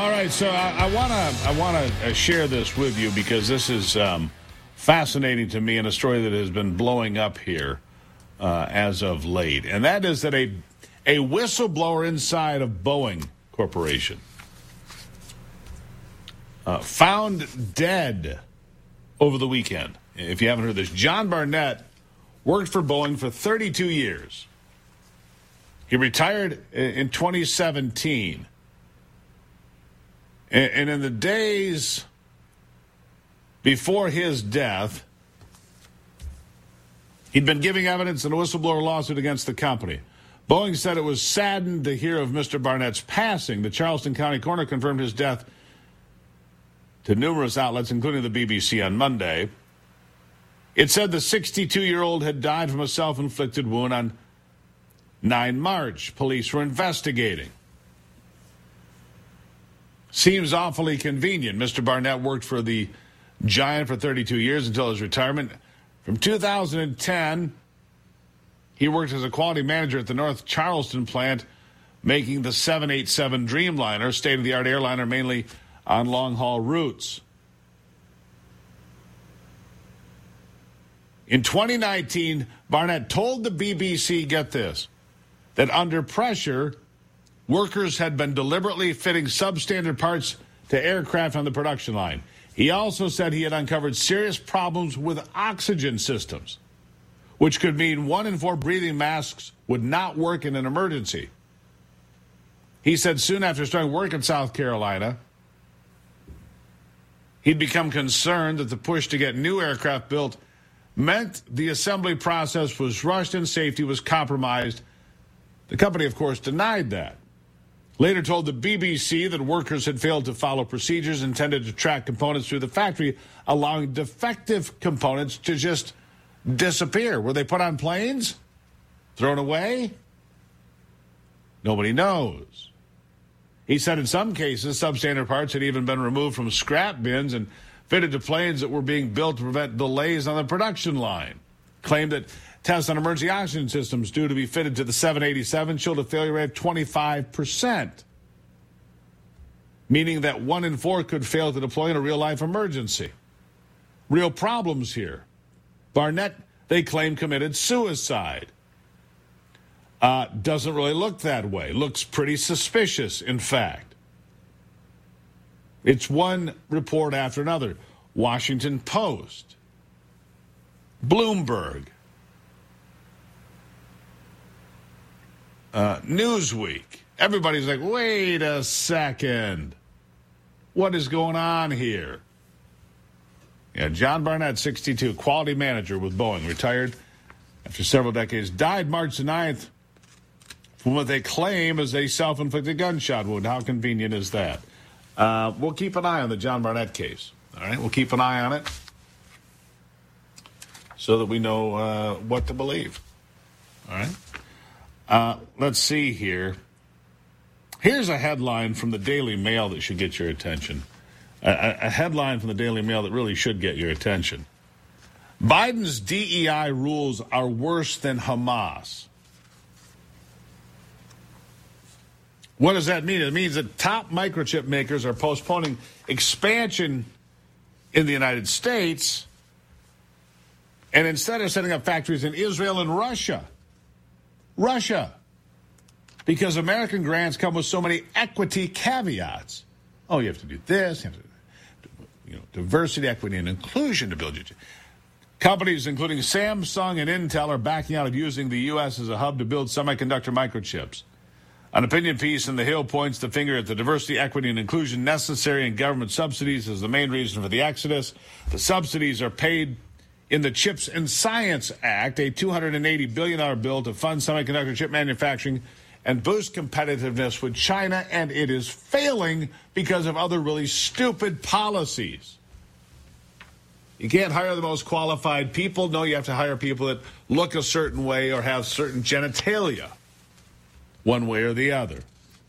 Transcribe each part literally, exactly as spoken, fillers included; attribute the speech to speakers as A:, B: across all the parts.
A: All right, so I want to I want to share this with you because this is um, fascinating to me and a story that has been blowing up here uh, as of late, and that is that a a whistleblower inside of Boeing Corporation uh, found dead over the weekend. If you haven't heard this, John Barnett worked for Boeing for thirty-two years. He retired in twenty seventeen. And in the days before his death, he'd been giving evidence in a whistleblower lawsuit against the company. Boeing said it was saddened to hear of Mister Barnett's passing. The Charleston County coroner confirmed his death to numerous outlets, including the B B C on Monday. It said the sixty-two-year-old had died from a self-inflicted wound on the ninth of March. Police were investigating. Seems awfully convenient. Mister Barnett worked for the giant for thirty-two years until his retirement. From two thousand ten, he worked as a quality manager at the North Charleston plant, making the seven eighty-seven Dreamliner, state-of-the-art airliner mainly on long-haul routes. In twenty nineteen, Barnett told the B B C, get this, that under pressure, workers had been deliberately fitting substandard parts to aircraft on the production line. He also said he had uncovered serious problems with oxygen systems, which could mean one in four breathing masks would not work in an emergency. He said soon after starting work in South Carolina, he'd become concerned that the push to get new aircraft built meant the assembly process was rushed and safety was compromised. The company, of course, denied that. Later told the B B C that workers had failed to follow procedures intended to track components through the factory, allowing defective components to just disappear. Were they put on planes? Thrown away? Nobody knows. He said in some cases, substandard parts had even been removed from scrap bins and fitted to planes that were being built to prevent delays on the production line. Claimed that tests on emergency oxygen systems due to be fitted to the seven eighty-seven showed a failure rate of twenty-five percent, meaning that one in four could fail to deploy in a real-life emergency. Real problems here. Barnett, they claim, committed suicide. Uh, doesn't really look that way. Looks pretty suspicious, in fact. It's one report after another. Washington Post, Bloomberg, uh, Newsweek. Everybody's like, wait a second. What is going on here? Yeah, John Barnett, sixty-two, quality manager with Boeing, retired after several decades, died March the ninth from what they claim is a self-inflicted gunshot wound. How convenient is that? Uh, we'll keep an eye on the John Barnett case. All right, we'll keep an eye on it so that we know uh, what to believe. All right. Uh, let's see here. Here's a headline from the Daily Mail that should get your attention. A, a headline from the Daily Mail that really should get your attention. Biden's D E I rules are worse than Hamas. What does that mean? It means that top microchip makers are postponing expansion in the United States, and instead of setting up factories in Israel and Russia, Russia, because American grants come with so many equity caveats. Oh, you have to do this, you have to, you know, diversity, equity, and inclusion to build your. Companies including Samsung and Intel are backing out of using the U S as a hub to build semiconductor microchips. An opinion piece in The Hill points the finger at the diversity, equity, and inclusion necessary in government subsidies as the main reason for the exodus. The subsidies are paid in the CHIPS and Science Act, a two hundred eighty billion dollars bill to fund semiconductor chip manufacturing and boost competitiveness with China, and it is failing because of other really stupid policies. You can't hire the most qualified people. No, you have to hire people that look a certain way or have certain genitalia, one way or the other.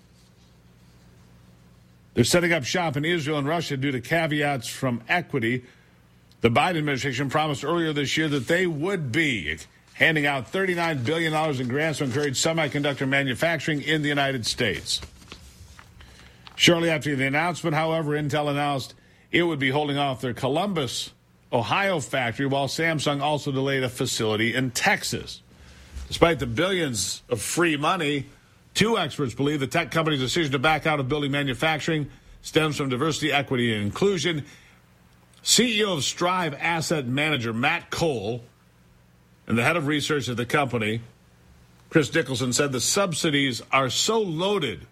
A: They're setting up shop in Israel and Russia due to caveats from equity. The Biden administration promised earlier this year that they would be handing out thirty-nine billion dollars in grants to encourage semiconductor manufacturing in the United States. Shortly after the announcement, however, Intel announced it would be holding off their Columbus, Ohio factory, while Samsung also delayed a facility in Texas. Despite the billions of free money, two experts believe the tech company's decision to back out of building manufacturing stems from diversity, equity, and inclusion. C E O of Strive Asset Manager Matt Cole and the head of research at the company, Chris Nicholson, said the subsidies are so loaded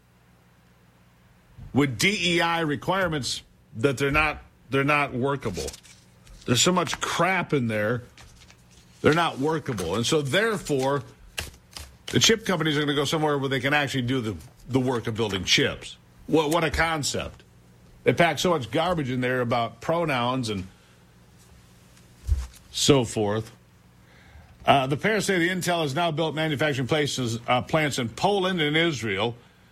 A: with D E I requirements that they're not they're not workable. There's so much crap in there, they're not workable. And so therefore, the chip companies are going to go somewhere where they can actually do the, the work of building chips. What what a concept. They pack so much garbage in there about pronouns and so forth. Uh, the pair say the Intel has now built manufacturing places, uh, plants in Poland and Israel,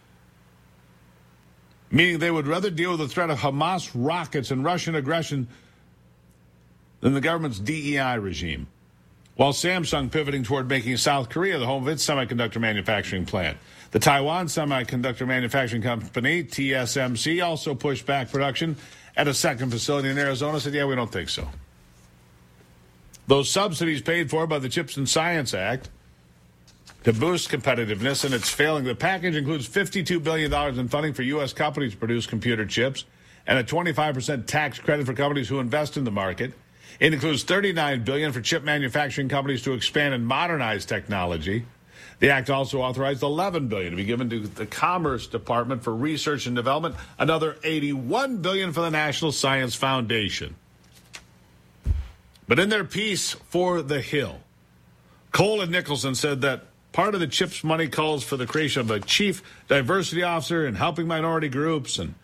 A: meaning they would rather deal with the threat of Hamas rockets and Russian aggression than the government's D E I regime. While Samsung pivoting toward making South Korea the home of its semiconductor manufacturing plant. The Taiwan Semiconductor Manufacturing Company, T S M C, also pushed back production at a second facility in Arizona, said, yeah, we don't think so. Those subsidies paid for by the Chips and Science Act to boost competitiveness, and it's failing. The package includes fifty-two billion dollars in funding for U S companies to produce computer chips and a twenty-five percent tax credit for companies who invest in the market. It includes thirty-nine billion dollars for chip manufacturing companies to expand and modernize technology. The act also authorized eleven billion dollars to be given to the Commerce Department for research and development, another eighty-one billion dollars for the National Science Foundation. But in their piece for The Hill, Cole and Nicholson said that part of the CHIPS money calls for the creation of a chief diversity officer and helping minority groups, and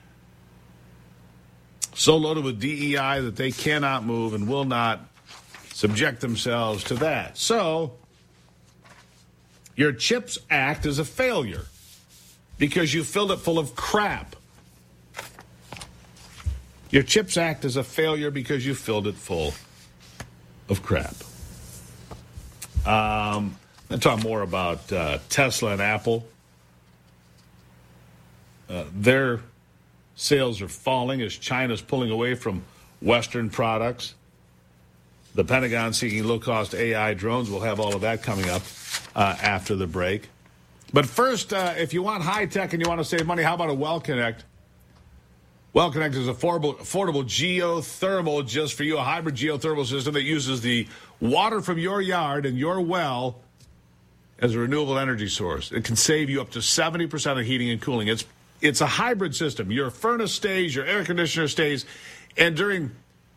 A: so loaded with D E I that they cannot move and will not subject themselves to that. So your CHIPS Act is a failure because you filled it full of crap. Your CHIPS Act is a failure because you filled it full of crap. Um, I'll talk more about uh, Tesla and Apple. Uh, their sales are falling as China's pulling away from Western products. The Pentagon seeking low-cost A I drones. We'll have all of that coming up uh, after the break. But first, uh, if you want high-tech and you want to save money, how about a WellConnect? WellConnect is affordable, affordable geothermal just for you, a hybrid geothermal system that uses the water from your yard and your well as a renewable energy source. It can save you up to seventy percent of heating and cooling. It's it's a hybrid system. Your furnace stays, your air conditioner stays, and during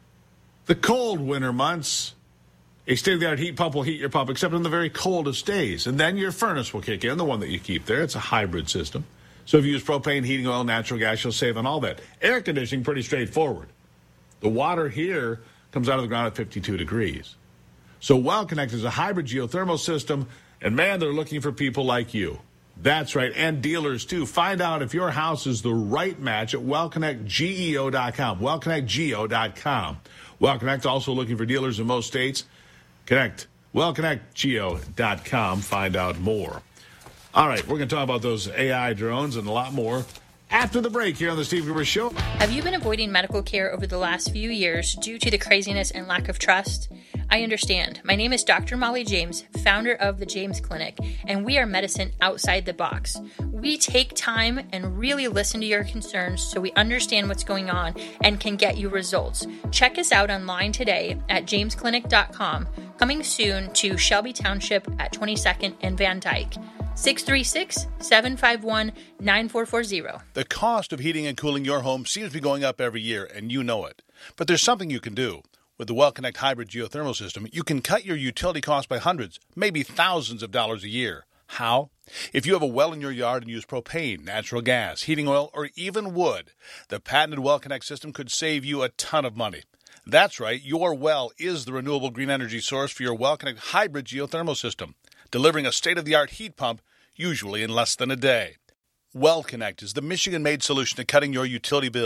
A: the cold winter months, a state-of-the-art heat pump will heat your pump, except in the very coldest days. And then your furnace will kick in, the one that you keep there. It's a hybrid system. So if you use propane, heating oil, natural gas, you'll save on all that. Air conditioning, pretty straightforward. The water here comes out of the ground at fifty-two degrees. So WellConnect is a hybrid geothermal system, and man, they're looking for people like you. That's right, and dealers too. Find out if your house is the right match at well connect geo dot com. well connect geo dot com. WellConnect also looking for dealers in most states. Connect. well connect geo dot com. Find out more. All right, we're going to talk about those A I drones and a lot more after the break here on the Steve Gruber Show.
B: Have you been avoiding medical care over the last few years due to the craziness and lack of trust? I understand. My name is Doctor Molly James, founder of the James Clinic, and we are medicine outside the box. We take time and really listen to your concerns so we understand what's going on and can get you results. Check us out online today at james clinic dot com. Coming soon to Shelby Township at twenty-second and Van Dyke. six three six, seven five one, nine four four zero.
C: The cost of heating and cooling your home seems to be going up every year, and you know it. But there's something you can do. With the WellConnect hybrid geothermal system, you can cut your utility costs by hundreds, maybe thousands of dollars a year. How? If you have a well in your yard and use propane, natural gas, heating oil, or even wood, the patented WellConnect system could save you a ton of money. That's right, your well is the renewable green energy source for your WellConnect hybrid geothermal system, delivering a state-of-the-art heat pump, usually in less than a day. WellConnect is the Michigan-made solution to cutting your utility bills.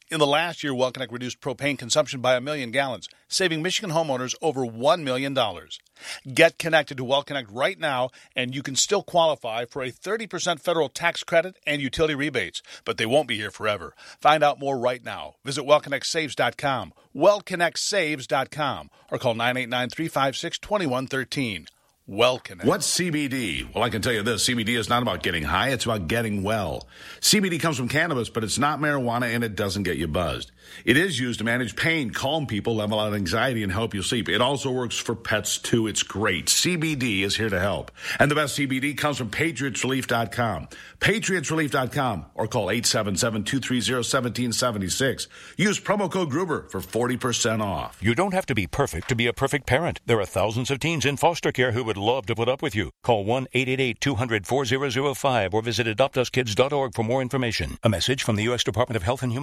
C: In the last year, WellConnect reduced propane consumption by a million gallons, saving Michigan homeowners over one million dollars. Get connected to WellConnect right now, and you can still qualify for a thirty percent federal tax credit and utility rebates, but they won't be here forever. Find out more right now. Visit well connect saves dot com, well connect saves dot com, or call nine eight nine, three five six, two one one three. WellConnect.
A: What's C B D? Well, I can tell you this. C B D is not about getting high. It's about getting well. C B D comes from cannabis, but it's not marijuana, and it doesn't get you buzzed. It is used to manage pain, calm people, level out anxiety, and help you sleep. It also works for pets, too. It's great. C B D is here to help. And the best C B D comes from patriots relief dot com. patriots relief dot com, or call eight seven seven, two three zero, one seven seven six. Use promo code Gruber for forty percent off.
D: You don't have to be perfect to be a perfect parent. There are thousands of teens in foster care who would love to put up with you. Call one eight eight eight, two hundred, four thousand five or visit adopt us kids dot org for more information. A message from the U S Department of Health and Human